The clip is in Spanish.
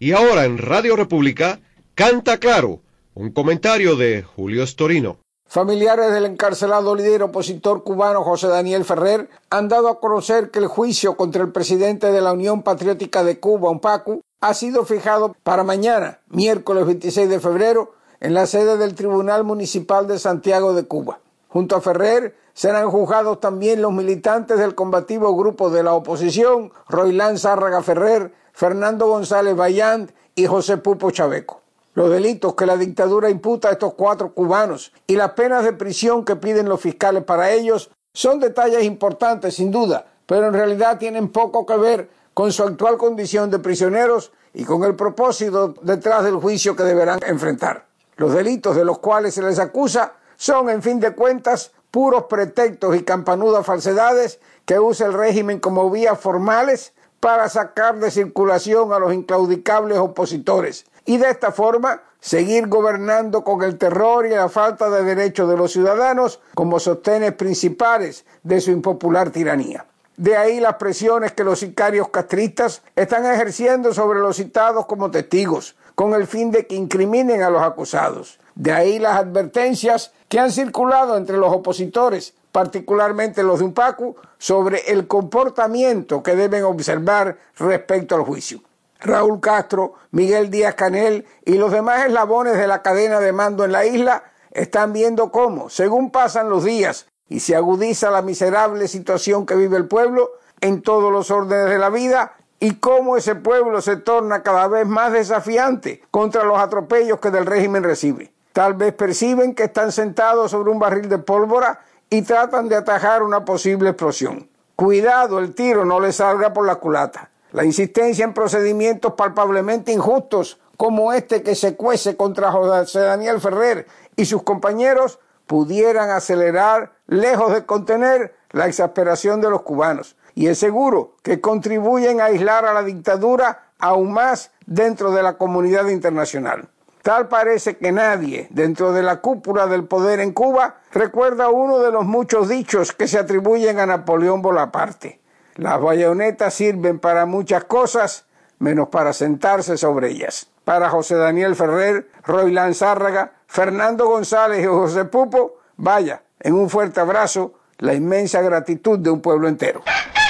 Y ahora en Radio República, Canta Claro, un comentario de Julio Storino. Familiares del encarcelado líder opositor cubano José Daniel Ferrer han dado a conocer que el juicio contra el presidente de la Unión Patriótica de Cuba, UNPACU, ha sido fijado para mañana, miércoles 26 de febrero, en la sede del Tribunal Municipal de Santiago de Cuba. Junto a Ferrer serán juzgados también los militantes del combativo grupo de la oposición, Roilán Zárraga Ferrer, Fernando González Bayant y José Pupo Chaveco. Los delitos que la dictadura imputa a estos 4 cubanos y las penas de prisión que piden los fiscales para ellos son detalles importantes sin duda, pero en realidad tienen poco que ver con su actual condición de prisioneros y con el propósito detrás del juicio que deberán enfrentar. Los delitos de los cuales se les acusa son, en fin de cuentas, puros pretextos y campanudas falsedades que usa el régimen como vías formales para sacar de circulación a los inclaudicables opositores y de esta forma seguir gobernando con el terror y la falta de derechos de los ciudadanos como sostenes principales de su impopular tiranía. De ahí las presiones que los sicarios castristas están ejerciendo sobre los citados como testigos, con el fin de que incriminen a los acusados. De ahí las advertencias que han circulado entre los opositores, particularmente los de UNPACU, sobre el comportamiento que deben observar respecto al juicio. Raúl Castro, Miguel Díaz-Canel y los demás eslabones de la cadena de mando en la isla están viendo cómo, según pasan los días y se agudiza la miserable situación que vive el pueblo en todos los órdenes de la vida, y cómo ese pueblo se torna cada vez más desafiante contra los atropellos que del régimen recibe. Tal vez perciben que están sentados sobre un barril de pólvora y tratan de atajar una posible explosión. Cuidado, el tiro no les salga por la culata. La insistencia en procedimientos palpablemente injustos como este que se cuece contra José Daniel Ferrer y sus compañeros pudieran acelerar, lejos de contener, la exasperación de los cubanos. Y es seguro que contribuyen a aislar a la dictadura aún más dentro de la comunidad internacional. Tal parece que nadie dentro de la cúpula del poder en Cuba recuerda uno de los muchos dichos que se atribuyen a Napoleón Bonaparte. Las bayonetas sirven para muchas cosas, menos para sentarse sobre ellas. Para José Daniel Ferrer, Roilán Zárraga, Fernando González y José Pupo, vaya, en un fuerte abrazo, la inmensa gratitud de un pueblo entero.